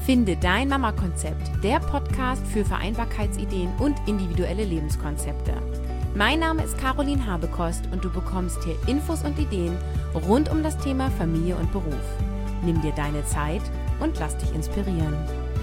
Finde dein Mama-Konzept, der Podcast für Vereinbarkeitsideen und individuelle Lebenskonzepte. Mein Name ist Caroline Habekost und du bekommst hier Infos und Ideen rund um das Thema Familie und Beruf. Nimm dir deine Zeit und lass dich inspirieren.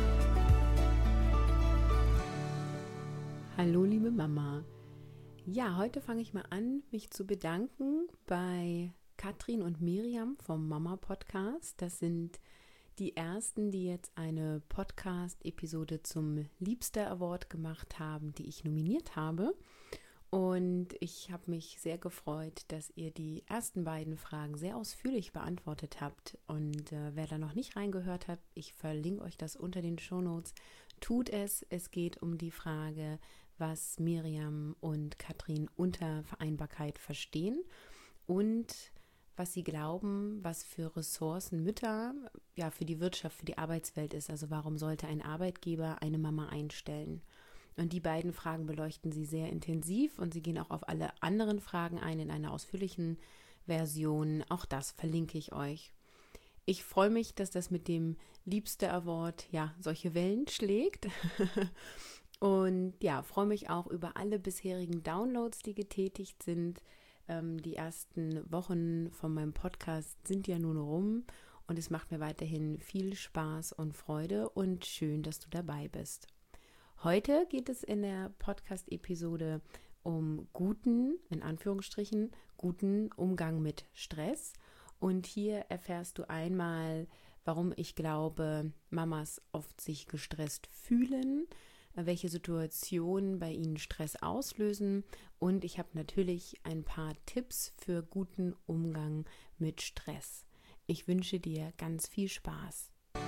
Hallo liebe Mama. Ja, heute fange ich mal an, mich zu bedanken bei Katrin und Miriam vom Mama-Podcast. Das sind die ersten, die jetzt eine Podcast-Episode zum Liebster Award gemacht haben, die ich nominiert habe. Und ich habe mich sehr gefreut, dass ihr die ersten beiden Fragen sehr ausführlich beantwortet habt. Und wer da noch nicht reingehört hat, ich verlinke euch das unter den Shownotes. Tut es. Es geht um die Frage, was Miriam und Katrin unter Vereinbarkeit verstehen und was sie glauben, was für Ressourcen Mütter ja für die Wirtschaft, für die Arbeitswelt ist. Also warum sollte ein Arbeitgeber eine Mama einstellen? Und die beiden Fragen beleuchten sie sehr intensiv und sie gehen auch auf alle anderen Fragen ein in einer ausführlichen Version. Auch das verlinke ich euch. Ich freue mich, dass das mit dem Liebster Award ja solche Wellen schlägt. Und ja, freue mich auch über alle bisherigen Downloads, die getätigt sind. Die ersten Wochen von meinem Podcast sind ja nun rum und es macht mir weiterhin viel Spaß und Freude und schön, dass du dabei bist. Heute geht es in der Podcast-Episode um in Anführungsstrichen, guten Umgang mit Stress. Und hier erfährst du einmal, warum ich glaube, Mamas oft sich gestresst fühlen, welche Situationen bei ihnen Stress auslösen und ich habe natürlich ein paar Tipps für guten Umgang mit Stress. Ich wünsche dir ganz viel Spaß.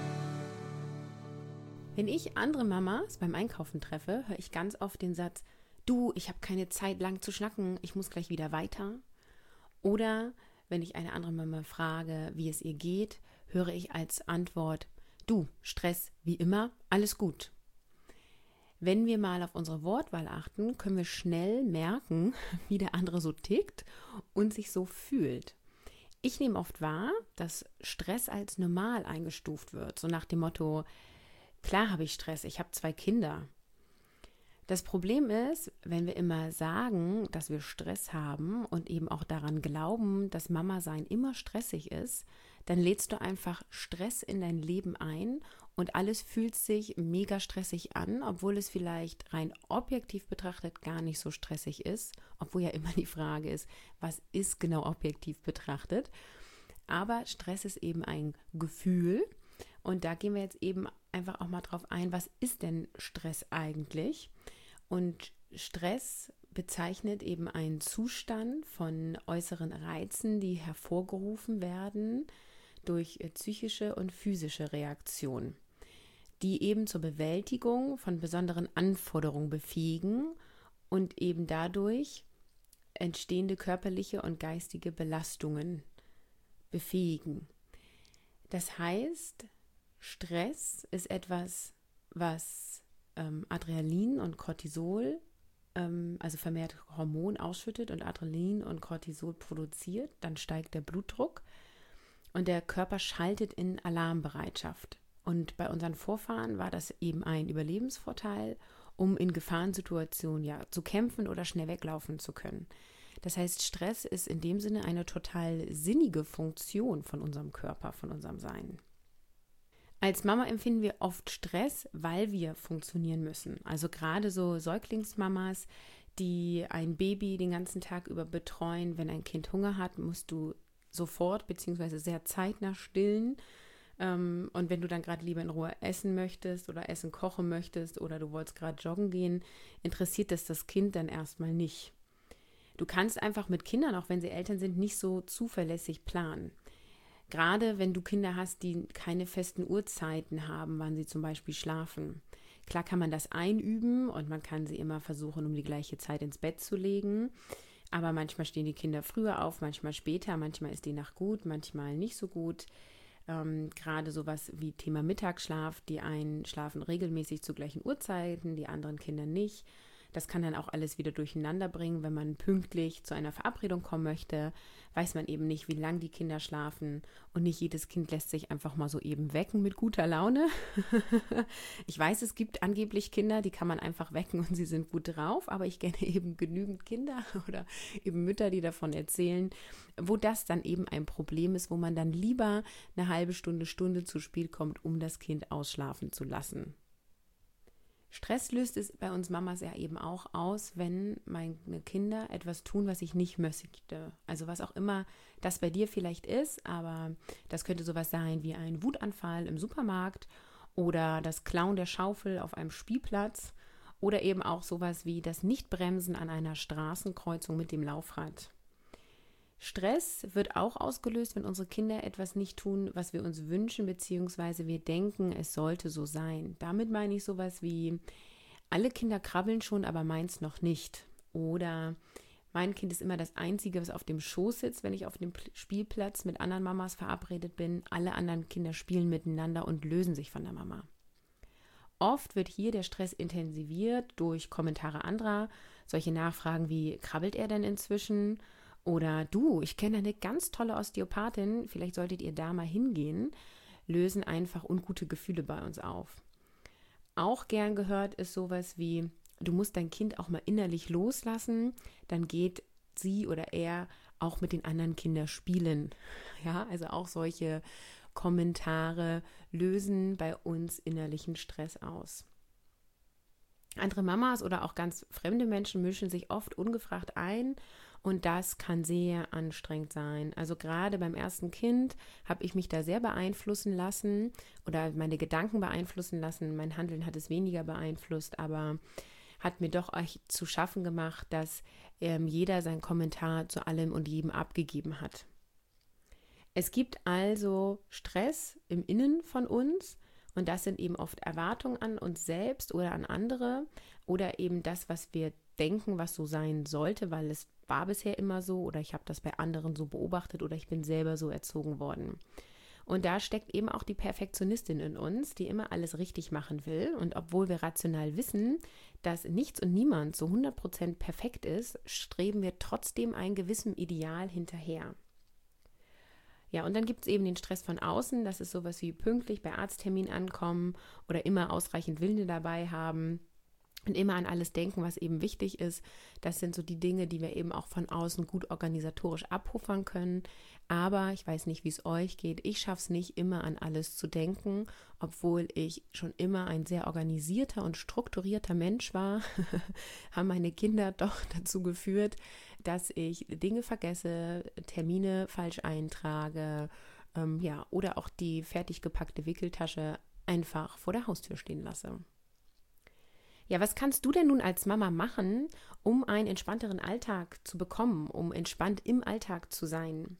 Wenn ich andere Mamas beim Einkaufen treffe, höre ich ganz oft den Satz, du, ich habe keine Zeit lang zu schnacken, ich muss gleich wieder weiter. Oder wenn ich eine andere Mama frage, wie es ihr geht, höre ich als Antwort, du, Stress wie immer, alles gut. Wenn wir mal auf unsere Wortwahl achten, können wir schnell merken, wie der andere so tickt und sich so fühlt. Ich nehme oft wahr, dass Stress als normal eingestuft wird, so nach dem Motto, klar habe ich Stress, ich habe 2 Kinder. Das Problem ist, wenn wir immer sagen, dass wir Stress haben und eben auch daran glauben, dass Mama sein immer stressig ist, dann lädst du einfach Stress in dein Leben ein und alles fühlt sich mega stressig an, obwohl es vielleicht rein objektiv betrachtet gar nicht so stressig ist, obwohl ja immer die Frage ist, was ist genau objektiv betrachtet. Aber Stress ist eben ein Gefühl und da gehen wir jetzt eben einfach auch mal drauf ein, was ist denn Stress eigentlich? Und Stress bezeichnet eben einen Zustand von äußeren Reizen, die hervorgerufen werden durch psychische und physische Reaktionen, die eben zur Bewältigung von besonderen Anforderungen befähigen und eben dadurch entstehende körperliche und geistige Belastungen befähigen. Das heißt, Stress ist etwas, was Adrenalin und Cortisol, also vermehrt Hormon ausschüttet und Adrenalin und Cortisol produziert, dann steigt der Blutdruck und der Körper schaltet in Alarmbereitschaft. Und bei unseren Vorfahren war das eben ein Überlebensvorteil, um in Gefahrensituationen ja zu kämpfen oder schnell weglaufen zu können. Das heißt, Stress ist in dem Sinne eine total sinnige Funktion von unserem Körper, von unserem Sein. Als Mama empfinden wir oft Stress, weil wir funktionieren müssen. Also gerade so Säuglingsmamas, die ein Baby den ganzen Tag über betreuen. Wenn ein Kind Hunger hat, musst du sofort bzw. sehr zeitnah stillen. Und wenn du dann gerade lieber in Ruhe essen möchtest oder Essen kochen möchtest oder du wolltest gerade joggen gehen, interessiert das Kind dann erstmal nicht. Du kannst einfach mit Kindern, auch wenn sie Eltern sind, nicht so zuverlässig planen. Gerade wenn du Kinder hast, die keine festen Uhrzeiten haben, wann sie zum Beispiel schlafen. Klar kann man das einüben und man kann sie immer versuchen, um die gleiche Zeit ins Bett zu legen. Aber manchmal stehen die Kinder früher auf, manchmal später, manchmal ist die Nacht gut, manchmal nicht so gut. Gerade sowas wie Thema Mittagsschlaf, die einen schlafen regelmäßig zu gleichen Uhrzeiten, die anderen Kinder nicht. Das kann dann auch alles wieder durcheinander bringen. Wenn man pünktlich zu einer Verabredung kommen möchte, weiß man eben nicht, wie lange die Kinder schlafen. Und nicht jedes Kind lässt sich einfach mal so eben wecken mit guter Laune. Ich weiß, es gibt angeblich Kinder, die kann man einfach wecken und sie sind gut drauf. Aber ich kenne eben genügend Kinder oder eben Mütter, die davon erzählen, wo das dann eben ein Problem ist, wo man dann lieber eine halbe Stunde zu spät kommt, um das Kind ausschlafen zu lassen. Stress löst es bei uns Mamas ja eben auch aus, wenn meine Kinder etwas tun, was ich nicht möchte. Also was auch immer das bei dir vielleicht ist, aber das könnte sowas sein wie ein Wutanfall im Supermarkt oder das Klauen der Schaufel auf einem Spielplatz oder eben auch sowas wie das Nichtbremsen an einer Straßenkreuzung mit dem Laufrad. Stress wird auch ausgelöst, wenn unsere Kinder etwas nicht tun, was wir uns wünschen, beziehungsweise wir denken, es sollte so sein. Damit meine ich sowas wie, alle Kinder krabbeln schon, aber meins noch nicht. Oder mein Kind ist immer das Einzige, was auf dem Schoß sitzt, wenn ich auf dem Spielplatz mit anderen Mamas verabredet bin. Alle anderen Kinder spielen miteinander und lösen sich von der Mama. Oft wird hier der Stress intensiviert durch Kommentare anderer, solche Nachfragen wie, krabbelt er denn inzwischen? Oder du, ich kenne eine ganz tolle Osteopathin, vielleicht solltet ihr da mal hingehen, lösen einfach ungute Gefühle bei uns auf. Auch gern gehört ist sowas wie, du musst dein Kind auch mal innerlich loslassen, dann geht sie oder er auch mit den anderen Kindern spielen. Ja, also auch solche Kommentare lösen bei uns innerlichen Stress aus. Andere Mamas oder auch ganz fremde Menschen mischen sich oft ungefragt ein und das kann sehr anstrengend sein. Also gerade beim ersten Kind habe ich mich da sehr beeinflussen lassen oder meine Gedanken beeinflussen lassen. Mein Handeln hat es weniger beeinflusst, aber hat mir doch echt zu schaffen gemacht, dass jeder seinen Kommentar zu allem und jedem abgegeben hat. Es gibt also Stress im Innen von uns. Und das sind eben oft Erwartungen an uns selbst oder an andere oder eben das, was wir denken, was so sein sollte, weil es war bisher immer so oder ich habe das bei anderen so beobachtet oder ich bin selber so erzogen worden. Und da steckt eben auch die Perfektionistin in uns, die immer alles richtig machen will. Und obwohl wir rational wissen, dass nichts und niemand so 100% perfekt ist, streben wir trotzdem einem gewissen Ideal hinterher. Ja, und dann gibt es eben den Stress von außen, das ist sowas wie pünktlich bei Arzttermin ankommen oder immer ausreichend Winde dabei haben und immer an alles denken, was eben wichtig ist. Das sind so die Dinge, die wir eben auch von außen gut organisatorisch abpuffern können. Aber ich weiß nicht, wie es euch geht. Ich schaffe es nicht, immer an alles zu denken, obwohl ich schon immer ein sehr organisierter und strukturierter Mensch war, haben meine Kinder doch dazu geführt, dass ich Dinge vergesse, Termine falsch eintrage, oder auch die fertig gepackte Wickeltasche einfach vor der Haustür stehen lasse. Ja, was kannst du denn nun als Mama machen, um einen entspannteren Alltag zu bekommen, um entspannt im Alltag zu sein?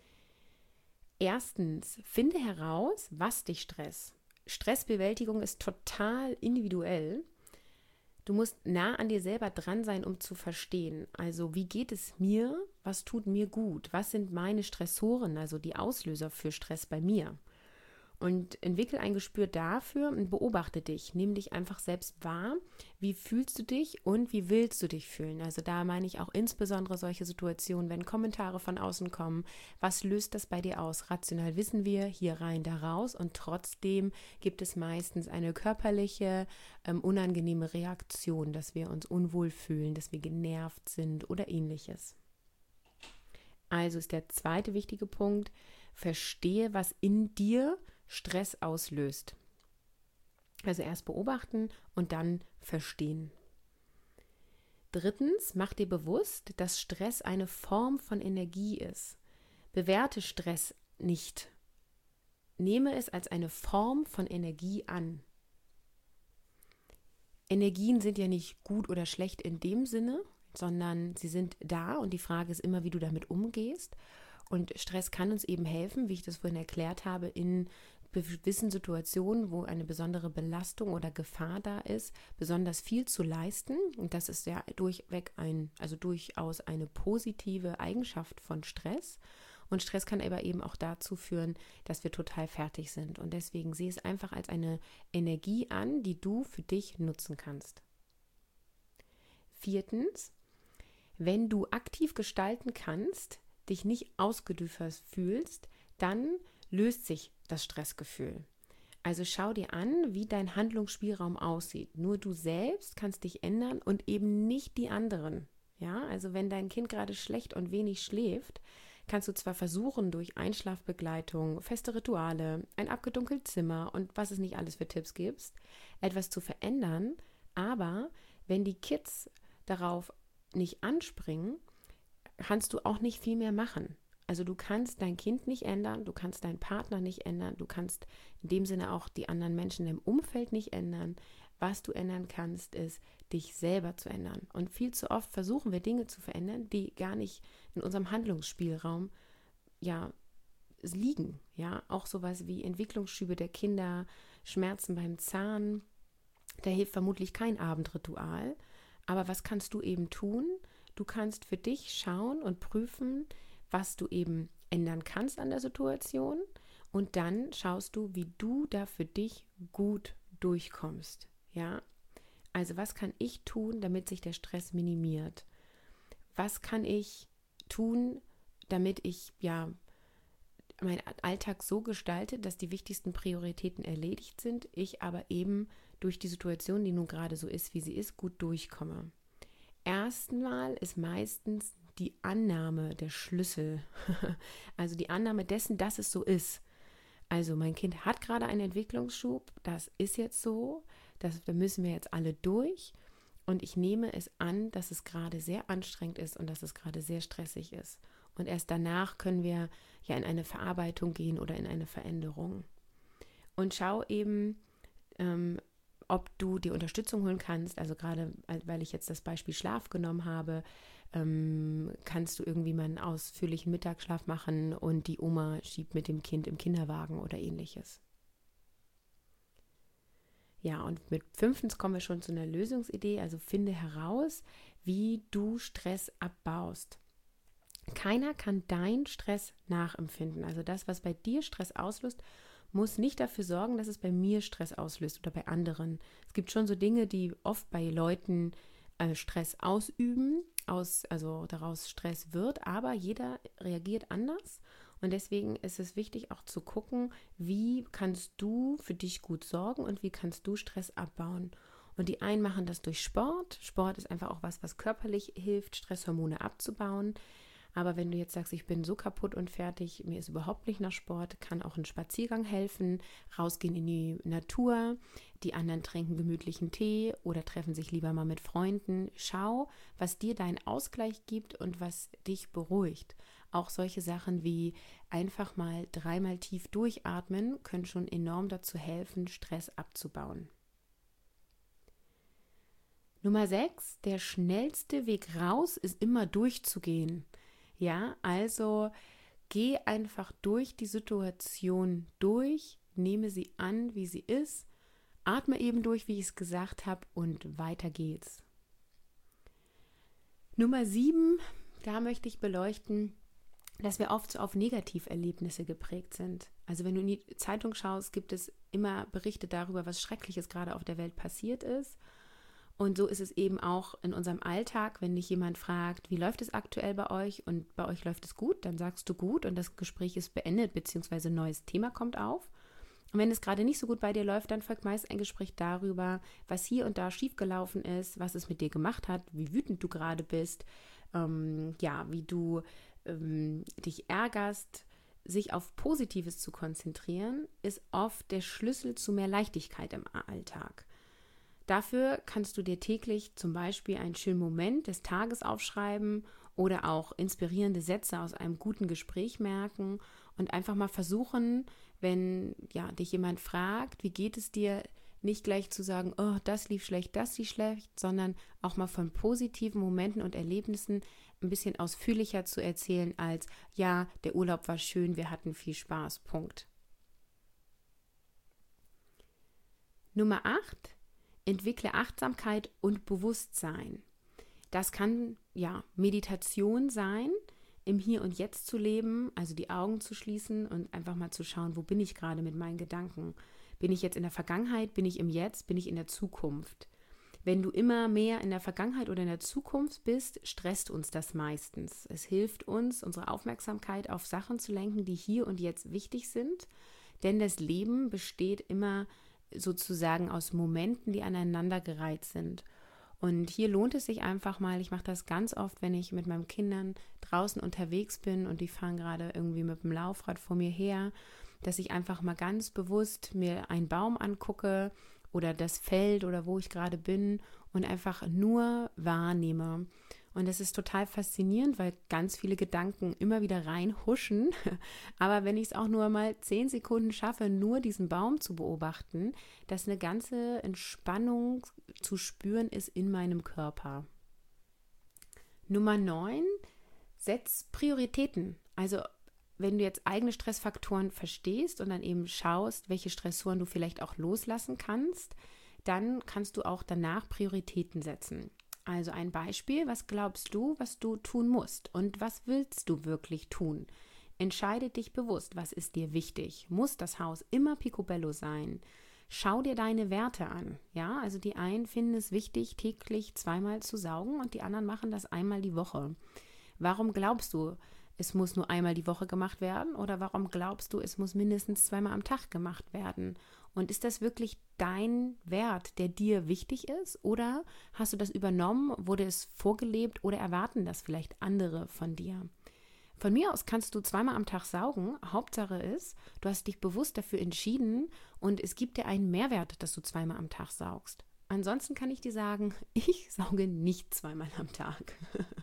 Erstens, finde heraus, was dich stresst. Stressbewältigung ist total individuell. Du musst nah an dir selber dran sein, um zu verstehen. Also, wie geht es mir? Was tut mir gut? Was sind meine Stressoren, also die Auslöser für Stress bei mir? Und entwickel ein Gespür dafür und beobachte dich. Nimm dich einfach selbst wahr. Wie fühlst du dich und wie willst du dich fühlen? Also da meine ich auch insbesondere solche Situationen, wenn Kommentare von außen kommen. Was löst das bei dir aus? Rational wissen wir, hier rein, da raus. Und trotzdem gibt es meistens eine körperliche, unangenehme Reaktion, dass wir uns unwohl fühlen, dass wir genervt sind oder ähnliches. Also ist der zweite wichtige Punkt, verstehe, was in dir Stress auslöst. Also erst beobachten und dann verstehen. Drittens, mach dir bewusst, dass Stress eine Form von Energie ist. Bewerte Stress nicht. Nehme es als eine Form von Energie an. Energien sind ja nicht gut oder schlecht in dem Sinne, sondern sie sind da und die Frage ist immer, wie du damit umgehst. Und Stress kann uns eben helfen, wie ich das vorhin erklärt habe, in gewissen Situationen, wo eine besondere Belastung oder Gefahr da ist, besonders viel zu leisten. Und das ist ja durchaus eine positive Eigenschaft von Stress. Und Stress kann aber eben auch dazu führen, dass wir total fertig sind. Und deswegen sehe es einfach als eine Energie an, die du für dich nutzen kannst. 4. Wenn du aktiv gestalten kannst, dich nicht ausgeliefert fühlst, dann löst sich das Stressgefühl. Also schau dir an, wie dein Handlungsspielraum aussieht. Nur du selbst kannst dich ändern und eben nicht die anderen. Ja, also wenn dein Kind gerade schlecht und wenig schläft, kannst du zwar versuchen, durch Einschlafbegleitung, feste Rituale, ein abgedunkeltes Zimmer und was es nicht alles für Tipps gibt, etwas zu verändern, aber wenn die Kids darauf nicht anspringen, kannst du auch nicht viel mehr machen. Also du kannst dein Kind nicht ändern, du kannst deinen Partner nicht ändern, du kannst in dem Sinne auch die anderen Menschen im Umfeld nicht ändern. Was du ändern kannst, ist, dich selber zu ändern. Und viel zu oft versuchen wir Dinge zu verändern, die gar nicht in unserem Handlungsspielraum liegen. Ja, auch sowas wie Entwicklungsschübe der Kinder, Schmerzen beim Zahn. Da hilft vermutlich kein Abendritual. Aber was kannst du eben tun? Du kannst für dich schauen und prüfen, was du eben ändern kannst an der Situation. Und dann schaust du, wie du da für dich gut durchkommst. Ja, also was kann ich tun, damit sich der Stress minimiert? Was kann ich tun, damit ich meinen Alltag so gestalte, dass die wichtigsten Prioritäten erledigt sind, ich aber eben durch die Situation, die nun gerade so ist, wie sie ist, gut durchkomme. Erstmal ist meistens die Annahme der Schlüssel, also die Annahme dessen, dass es so ist. Also mein Kind hat gerade einen Entwicklungsschub, das ist jetzt so, da müssen wir jetzt alle durch und ich nehme es an, dass es gerade sehr anstrengend ist und dass es gerade sehr stressig ist. Und erst danach können wir ja in eine Verarbeitung gehen oder in eine Veränderung. Und schau eben, ob du dir Unterstützung holen kannst. Also gerade, weil ich jetzt das Beispiel Schlaf genommen habe, kannst du irgendwie mal einen ausführlichen Mittagsschlaf machen und die Oma schiebt mit dem Kind im Kinderwagen oder ähnliches. Ja, und mit 5. kommen wir schon zu einer Lösungsidee. Also finde heraus, wie du Stress abbaust. Keiner kann deinen Stress nachempfinden. Also das, was bei dir Stress auslöst, muss nicht dafür sorgen, dass es bei mir Stress auslöst oder bei anderen. Es gibt schon so Dinge, die oft bei Leuten Stress ausüben, also daraus Stress wird, aber jeder reagiert anders. Und deswegen ist es wichtig auch zu gucken, wie kannst du für dich gut sorgen und wie kannst du Stress abbauen. Und die einen machen das durch Sport. Sport ist einfach auch was körperlich hilft, Stresshormone abzubauen. Aber wenn du jetzt sagst, ich bin so kaputt und fertig, mir ist überhaupt nicht nach Sport, kann auch ein Spaziergang helfen, rausgehen in die Natur, die anderen trinken gemütlichen Tee oder treffen sich lieber mal mit Freunden. Schau, was dir deinen Ausgleich gibt und was dich beruhigt. Auch solche Sachen wie einfach mal 3-mal tief durchatmen können schon enorm dazu helfen, Stress abzubauen. Nummer 6, der schnellste Weg raus ist immer durchzugehen. Ja, also geh einfach durch die Situation durch, nehme sie an, wie sie ist, atme eben durch, wie ich es gesagt habe, und weiter geht's. Nummer 7, da möchte ich beleuchten, dass wir oft so auf Negativerlebnisse geprägt sind. Also wenn du in die Zeitung schaust, gibt es immer Berichte darüber, was Schreckliches gerade auf der Welt passiert ist. Und so ist es eben auch in unserem Alltag, wenn dich jemand fragt, wie läuft es aktuell bei euch und bei euch läuft es gut, dann sagst du gut und das Gespräch ist beendet, beziehungsweise ein neues Thema kommt auf. Und wenn es gerade nicht so gut bei dir läuft, dann folgt meist ein Gespräch darüber, was hier und da schiefgelaufen ist, was es mit dir gemacht hat, wie wütend du gerade bist, wie du dich ärgerst. Sich auf Positives zu konzentrieren, ist oft der Schlüssel zu mehr Leichtigkeit im Alltag. Dafür kannst du dir täglich zum Beispiel einen schönen Moment des Tages aufschreiben oder auch inspirierende Sätze aus einem guten Gespräch merken und einfach mal versuchen, wenn dich jemand fragt, wie geht es dir, nicht gleich zu sagen, oh, das lief schlecht, sondern auch mal von positiven Momenten und Erlebnissen ein bisschen ausführlicher zu erzählen als, ja, der Urlaub war schön, wir hatten viel Spaß, Punkt. Nummer 8. Entwickle Achtsamkeit und Bewusstsein. Das kann Meditation sein, im Hier und Jetzt zu leben, also die Augen zu schließen und einfach mal zu schauen, wo bin ich gerade mit meinen Gedanken? Bin ich jetzt in der Vergangenheit, bin ich im Jetzt, bin ich in der Zukunft? Wenn du immer mehr in der Vergangenheit oder in der Zukunft bist, stresst uns das meistens. Es hilft uns, unsere Aufmerksamkeit auf Sachen zu lenken, die hier und jetzt wichtig sind, denn das Leben besteht immer sozusagen aus Momenten, die aneinandergereiht sind. Und hier lohnt es sich einfach mal, ich mache das ganz oft, wenn ich mit meinen Kindern draußen unterwegs bin und die fahren gerade irgendwie mit dem Laufrad vor mir her, dass ich einfach mal ganz bewusst mir einen Baum angucke oder das Feld oder wo ich gerade bin und einfach nur wahrnehme. Und das ist total faszinierend, weil ganz viele Gedanken immer wieder reinhuschen. Aber wenn ich es auch nur mal 10 Sekunden schaffe, nur diesen Baum zu beobachten, dass eine ganze Entspannung zu spüren ist in meinem Körper. Nummer 9, setz Prioritäten. Also wenn du jetzt eigene Stressfaktoren verstehst und dann eben schaust, welche Stressoren du vielleicht auch loslassen kannst, dann kannst du auch danach Prioritäten setzen. Also ein Beispiel, was glaubst du, was du tun musst und was willst du wirklich tun? Entscheide dich bewusst, was ist dir wichtig? Muss das Haus immer picobello sein? Schau dir deine Werte an. Ja, also die einen finden es wichtig, täglich 2-mal zu saugen und die anderen machen das einmal die Woche. Warum glaubst du, es muss nur einmal die Woche gemacht werden oder warum glaubst du, es muss mindestens 2-mal am Tag gemacht werden? Und ist das wirklich dein Wert, der dir wichtig ist oder hast du das übernommen, wurde es vorgelebt oder erwarten das vielleicht andere von dir? Von mir aus kannst du 2-mal am Tag saugen. Hauptsache ist, du hast dich bewusst dafür entschieden und es gibt dir einen Mehrwert, dass du 2-mal am Tag saugst. Ansonsten kann ich dir sagen, ich sauge nicht 2-mal am Tag.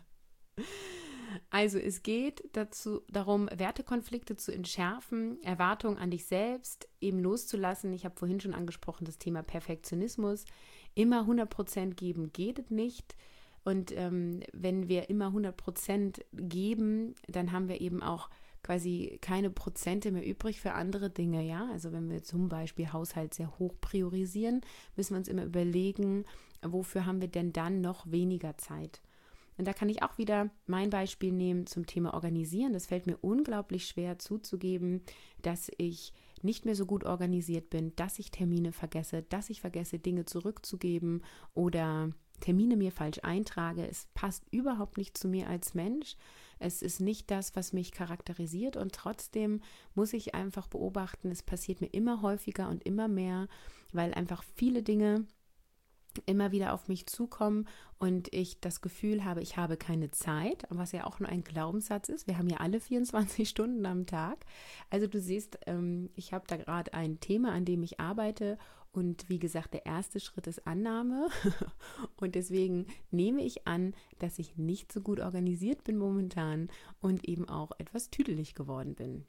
Also es geht darum, Wertekonflikte zu entschärfen, Erwartungen an dich selbst eben loszulassen. Ich habe vorhin schon angesprochen, das Thema Perfektionismus. Immer 100% geben geht nicht. Und wenn wir immer 100% geben, dann haben wir eben auch quasi keine Prozente mehr übrig für andere Dinge. Ja? Also wenn wir zum Beispiel Haushalt sehr hoch priorisieren, müssen wir uns immer überlegen, wofür haben wir denn dann noch weniger Zeit? Und da kann ich auch wieder mein Beispiel nehmen zum Thema Organisieren. Das fällt mir unglaublich schwer zuzugeben, dass ich nicht mehr so gut organisiert bin, dass ich Termine vergesse, dass ich vergesse, Dinge zurückzugeben oder Termine mir falsch eintrage. Es passt überhaupt nicht zu mir als Mensch. Es ist nicht das, was mich charakterisiert und trotzdem muss ich einfach beobachten, es passiert mir immer häufiger und immer mehr, weil einfach viele Dinge immer wieder auf mich zukommen und ich das Gefühl habe, ich habe keine Zeit, was ja auch nur ein Glaubenssatz ist. Wir haben ja alle 24 Stunden am Tag. Also du siehst, ich habe da gerade ein Thema, an dem ich arbeite und wie gesagt, der erste Schritt ist Annahme und deswegen nehme ich an, dass ich nicht so gut organisiert bin momentan und eben auch etwas tüdelig geworden bin.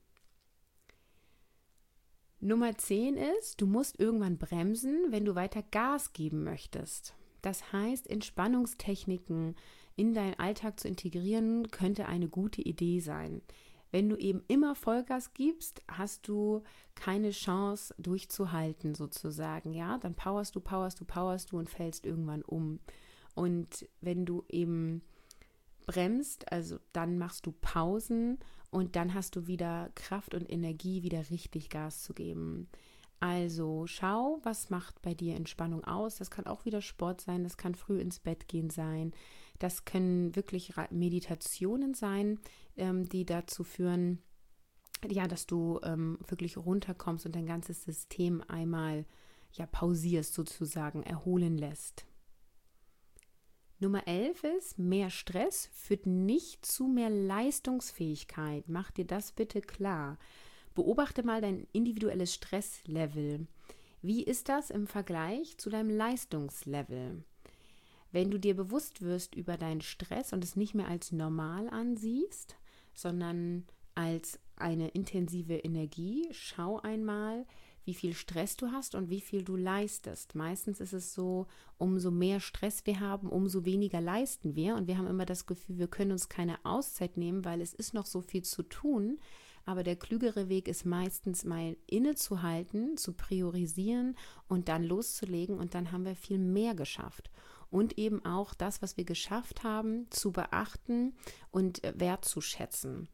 Nummer 10 ist, du musst irgendwann bremsen, wenn du weiter Gas geben möchtest. Das heißt, Entspannungstechniken in deinen Alltag zu integrieren, könnte eine gute Idee sein. Wenn du eben immer Vollgas gibst, hast du keine Chance durchzuhalten sozusagen. Ja, dann powerst du und fällst irgendwann um. Und wenn du eben bremst, also dann machst du Pausen und dann hast du wieder Kraft und Energie, wieder richtig Gas zu geben. Also schau, was macht bei dir Entspannung aus. Das kann auch wieder Sport sein, das kann früh ins Bett gehen sein. Das können wirklich Meditationen sein, die dazu führen, ja, dass du wirklich runterkommst und dein ganzes System einmal pausierst sozusagen, erholen lässt. Nummer 11 ist, mehr Stress führt nicht zu mehr Leistungsfähigkeit. Mach dir das bitte klar. Beobachte mal dein individuelles Stresslevel. Wie ist das im Vergleich zu deinem Leistungslevel? Wenn du dir bewusst wirst über deinen Stress und es nicht mehr als normal ansiehst, sondern als eine intensive Energie, schau einmal, wie viel Stress du hast und wie viel du leistest. Meistens ist es so, umso mehr Stress wir haben, umso weniger leisten wir. Und wir haben immer das Gefühl, wir können uns keine Auszeit nehmen, weil es ist noch so viel zu tun. Aber der klügere Weg ist meistens mal innezuhalten, zu priorisieren und dann loszulegen. Und dann haben wir viel mehr geschafft. Und eben auch das, was wir geschafft haben, zu beachten und wertzuschätzen.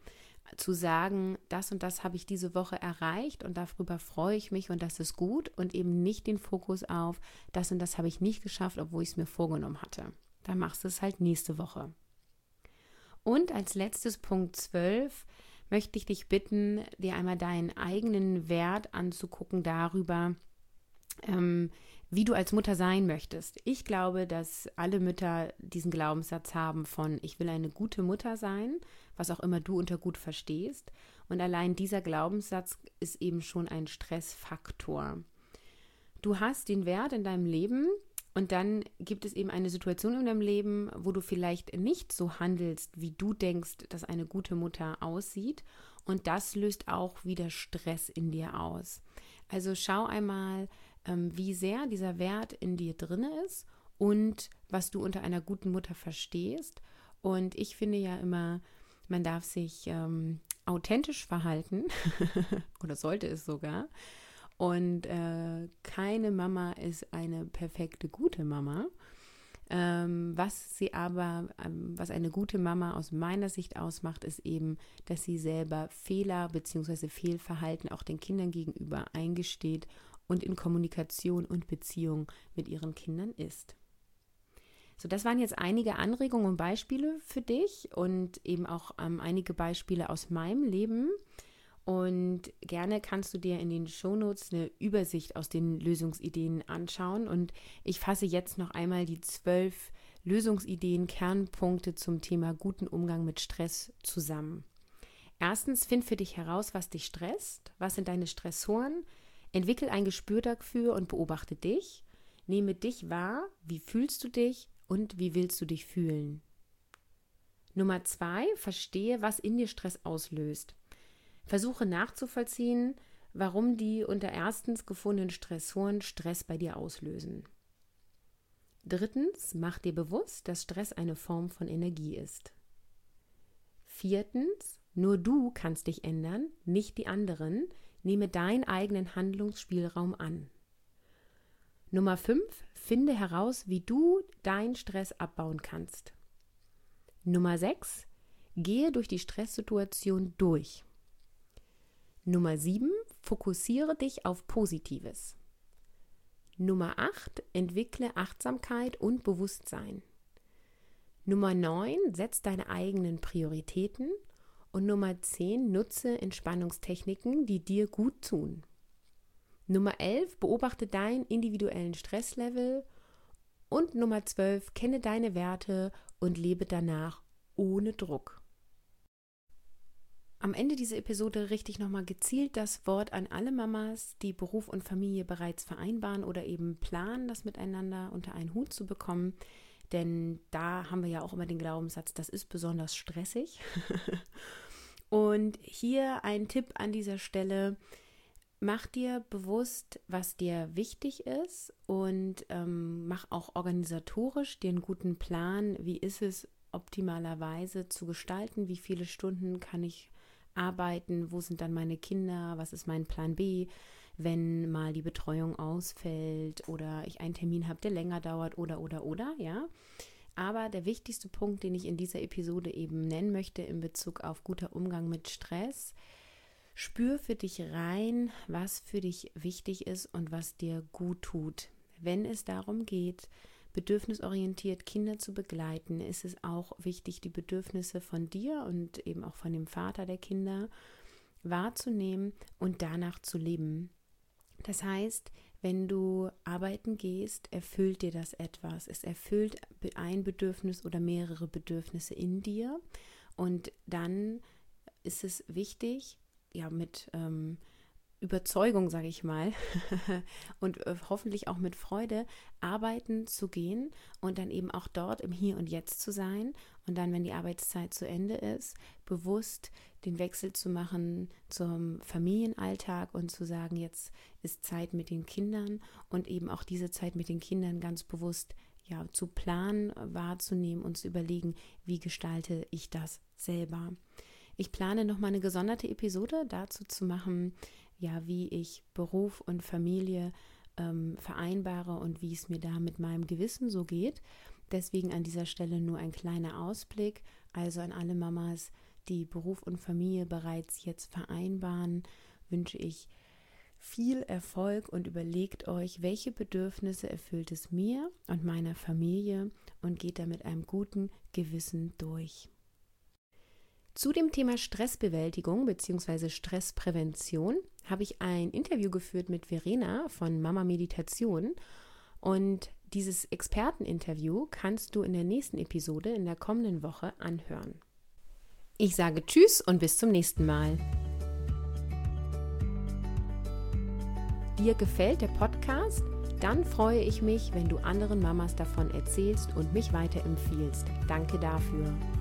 zu sagen, das und das habe ich diese Woche erreicht und darüber freue ich mich und das ist gut und eben nicht den Fokus auf, das und das habe ich nicht geschafft, obwohl ich es mir vorgenommen hatte. Dann machst du es halt nächste Woche. Und als letztes Punkt 12 möchte ich dich bitten, dir einmal deinen eigenen Wert anzugucken darüber, wie du als Mutter sein möchtest. Ich glaube, dass alle Mütter diesen Glaubenssatz haben von, ich will eine gute Mutter sein, was auch immer du unter gut verstehst. Und allein dieser Glaubenssatz ist eben schon ein Stressfaktor. Du hast den Wert in deinem Leben und dann gibt es eben eine Situation in deinem Leben, wo du vielleicht nicht so handelst, wie du denkst, dass eine gute Mutter aussieht. Und das löst auch wieder Stress in dir aus. Also schau einmal, wie sehr dieser Wert in dir drin ist und was du unter einer guten Mutter verstehst. Und ich finde ja immer, man darf sich authentisch verhalten oder sollte es sogar. Und keine Mama ist eine perfekte, gute Mama. Was eine gute Mama aus meiner Sicht ausmacht, ist eben, dass sie selber Fehler bzw. Fehlverhalten auch den Kindern gegenüber eingesteht und in Kommunikation und Beziehung mit ihren Kindern ist. So, das waren jetzt einige Anregungen und Beispiele für dich und eben auch einige Beispiele aus meinem Leben. Und gerne kannst du dir in den Shownotes eine Übersicht aus den Lösungsideen anschauen. Und ich fasse jetzt noch einmal die 12 Lösungsideen, Kernpunkte zum Thema guten Umgang mit Stress zusammen. Erstens, find für dich heraus, was dich stresst. Was sind deine Stressoren? Entwickel ein Gespür dafür und beobachte dich. Nehme dich wahr, wie fühlst du dich und wie willst du dich fühlen. Nummer 2, verstehe, was in dir Stress auslöst. Versuche nachzuvollziehen, warum die unter erstens gefundenen Stressoren Stress bei dir auslösen. Drittens, mach dir bewusst, dass Stress eine Form von Energie ist. Viertens, nur du kannst dich ändern, nicht die anderen. Nehme deinen eigenen Handlungsspielraum an. Nummer 5, finde heraus, wie du deinen Stress abbauen kannst. Nummer 6, gehe durch die Stresssituation durch. Nummer 7, fokussiere dich auf Positives. Nummer 8, entwickle Achtsamkeit und Bewusstsein. Nummer 9, setz deine eigenen Prioritäten. Und Nummer 10, nutze Entspannungstechniken, die dir gut tun. Nummer 11, beobachte deinen individuellen Stresslevel. Und Nummer 12, kenne deine Werte und lebe danach ohne Druck. Am Ende dieser Episode richte ich nochmal gezielt das Wort an alle Mamas, die Beruf und Familie bereits vereinbaren oder eben planen, das miteinander unter einen Hut zu bekommen. Denn da haben wir ja auch immer den Glaubenssatz, das ist besonders stressig. Und hier ein Tipp an dieser Stelle: Mach dir bewusst, was dir wichtig ist und mach auch organisatorisch dir einen guten Plan. Wie ist es optimalerweise zu gestalten? Wie viele Stunden kann ich arbeiten? Wo sind dann meine Kinder? Was ist mein Plan B, wenn mal die Betreuung ausfällt oder ich einen Termin habe, der länger dauert oder, ja. Aber der wichtigste Punkt, den ich in dieser Episode eben nennen möchte in Bezug auf guter Umgang mit Stress: Spür für dich rein, was für dich wichtig ist und was dir gut tut. Wenn es darum geht, bedürfnisorientiert Kinder zu begleiten, ist es auch wichtig, die Bedürfnisse von dir und eben auch von dem Vater der Kinder wahrzunehmen und danach zu leben. Das heißt, wenn du arbeiten gehst, erfüllt dir das etwas. Es erfüllt ein Bedürfnis oder mehrere Bedürfnisse in dir. Und dann ist es wichtig, ja, mit Überzeugung, sage ich mal, und hoffentlich auch mit Freude arbeiten zu gehen und dann eben auch dort im Hier und Jetzt zu sein und dann, wenn die Arbeitszeit zu Ende ist, bewusst den Wechsel zu machen zum Familienalltag und zu sagen, jetzt ist Zeit mit den Kindern und eben auch diese Zeit mit den Kindern ganz bewusst zu planen, wahrzunehmen und zu überlegen, wie gestalte ich das selber. Ich plane nochmal eine gesonderte Episode dazu zu machen, wie ich Beruf und Familie vereinbare und wie es mir da mit meinem Gewissen so geht. Deswegen an dieser Stelle nur ein kleiner Ausblick, also an alle Mamas, die Beruf und Familie bereits jetzt vereinbaren, wünsche ich viel Erfolg und überlegt euch, welche Bedürfnisse erfüllt es mir und meiner Familie und geht da mit einem guten Gewissen durch. Zu dem Thema Stressbewältigung bzw. Stressprävention habe ich ein Interview geführt mit Verena von Mama Meditation und dieses Experteninterview kannst du in der nächsten Episode in der kommenden Woche anhören. Ich sage Tschüss und bis zum nächsten Mal. Dir gefällt der Podcast? Dann freue ich mich, wenn du anderen Mamas davon erzählst und mich weiterempfiehlst. Danke dafür.